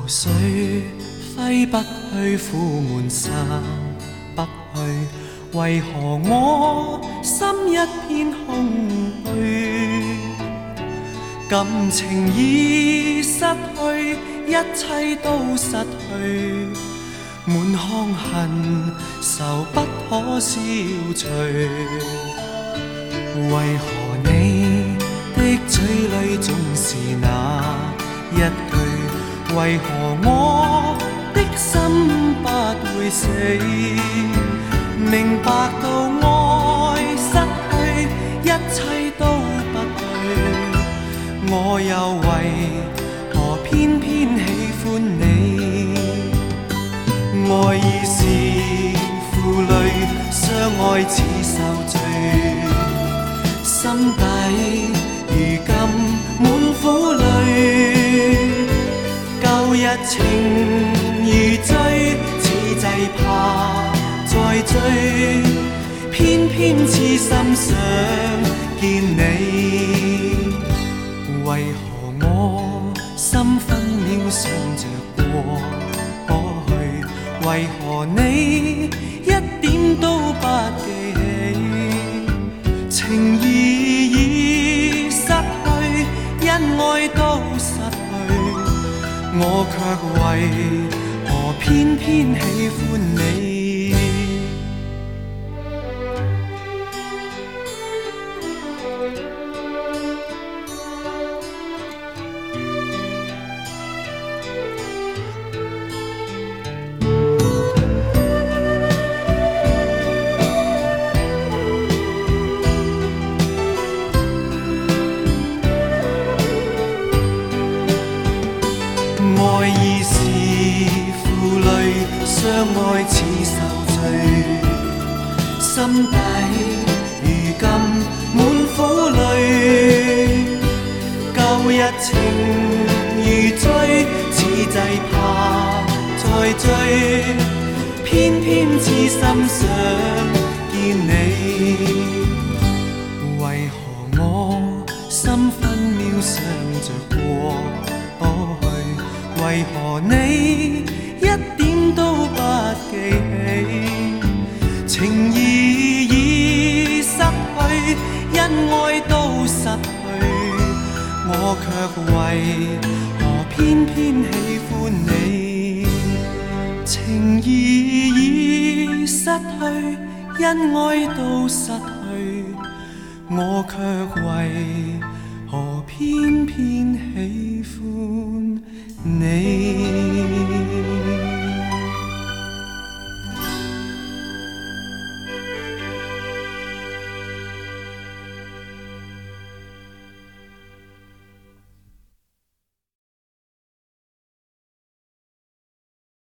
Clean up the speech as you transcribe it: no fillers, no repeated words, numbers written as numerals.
水揮不去，苦悶散不去，為何我心一片空虛？感情已失去，一切都失去，滿腔恨愁不可消除。為何你的嘴裡總是那一句？為何我的心不會死？明白到愛失去，一切都不對，我又為何偏偏喜歡你？愛已是負累，相愛似受罪，心底如今滿苦淚。舊日情如醉，此際怕再追，偏偏痴心想見你。為何我心分秒想着過去？為何你一點都不記起？情義已失去，因愛都失去，我卻為何偏偏喜歡你？愛已是負累，相愛似受罪，心底如今滿苦淚。舊日情如醉，此際怕再追，偏偏痴心想見你。為何我心分秒想着過去？為何你一點都不記起？情義已失去，因愛都失去，我卻為何偏偏喜歡你？情義已失去，因愛都失去，我卻為何偏偏喜歡你？